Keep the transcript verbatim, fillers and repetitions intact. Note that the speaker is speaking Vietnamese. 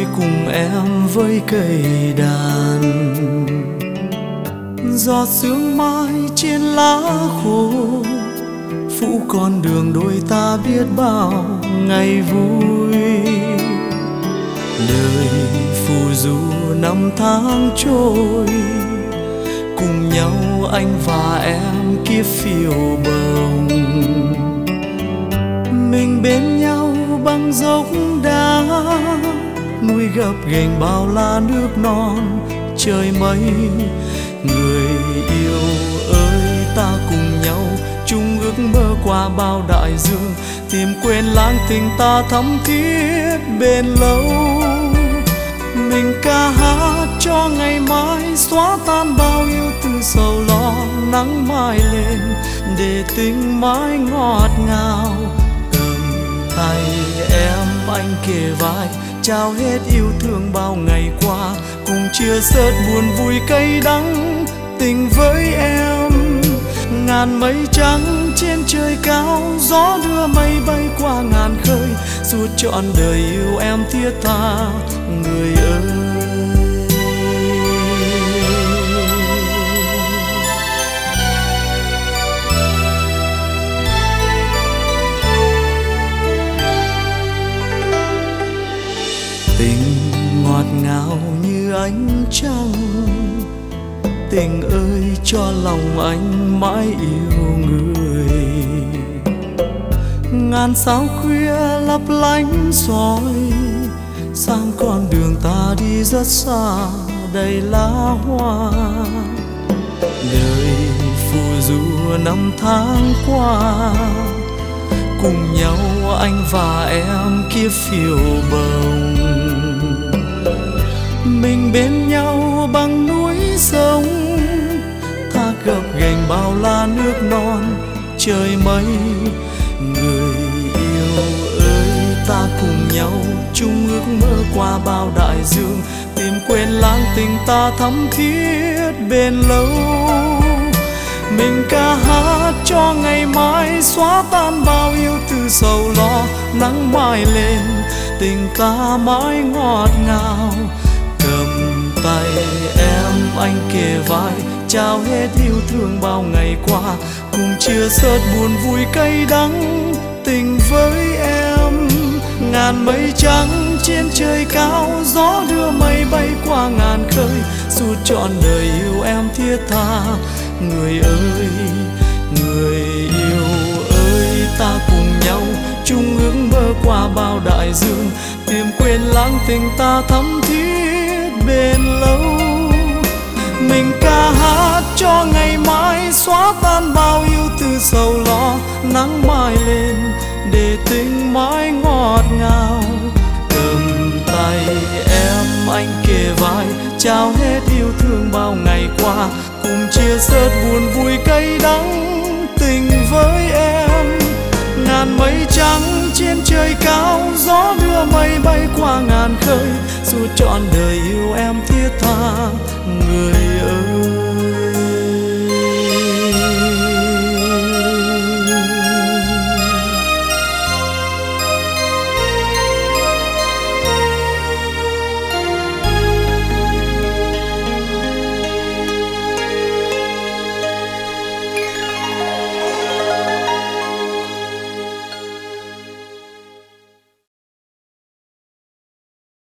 cùng em với cây đàn. Giọt sương mai trên lá khô phủ con đường đôi ta biết bao ngày vui. Đời phù du năm tháng trôi, cùng nhau anh và em kiếp phiêu bồng. Mình bên nhau bằng dốc đá, núi gập ghềnh bao la nước non trời mây. Người yêu ơi, ta cùng nhau chung ước mơ qua bao đại dương, tìm quên lãng tình ta thắm thiết bền lâu. Mình ca hát cho ngày mai xóa tan bao yêu tư sầu lo, nắng mai lên để tình mãi ngọt ngào. Cầm tay em anh kề vai, trao hết yêu thương bao ngày qua, cùng chia sớt buồn vui cay đắng tình với em. Ngàn mây trắng trên trời cao, gió đưa mây bay qua ngàn khơi, suốt trọn đời yêu em thiết tha người ơi. Tình ngọt ngào như ánh trăng, tình ơi cho lòng anh mãi yêu người. Ngàn sao khuya lấp lánh soi sang con đường ta đi rất xa đầy lá hoa. Đời phù du năm tháng qua, cùng nhau anh và em kiếp phiêu bồng. Mình bên nhau bằng núi sông, tha gập ghềnh bao la nước non trời mây. Người yêu ơi, ta cùng nhau chung ước mơ qua bao đại dương, tìm quên lãng tình ta thắm thiết bền lâu. Mình ca hát cho ngày mai xóa tan bao yêu tư sầu lo, nắng mai lên tình ta mãi ngọt ngào. Cầm tay em anh kề vai, trao hết yêu thương bao ngày qua, cùng chia sớt buồn vui cay đắng tình với em. Ngàn mây trắng trên trời cao, gió đưa mây bay qua ngàn khơi, suốt trọn đời yêu em thiết tha người ơi. Người yêu ơi, ta cùng nhau chung ước mơ qua bao đại dương, tìm quên lãng tình ta thắm thiết bền lâu. Mình ca hát cho ngày mai xóa tan bao yêu tư sầu lo, nắng mai lên để tình mãi ngọt ngào. Cầm tay em anh kề vai, trao hết yêu thương bao ngày qua, cùng chia sớt buồn vui cay đắng tình với em. Ngàn mây trắng trên trời cao, gió đưa mây bay qua ngàn khơi, suốt trọn đời yêu em thiết tha người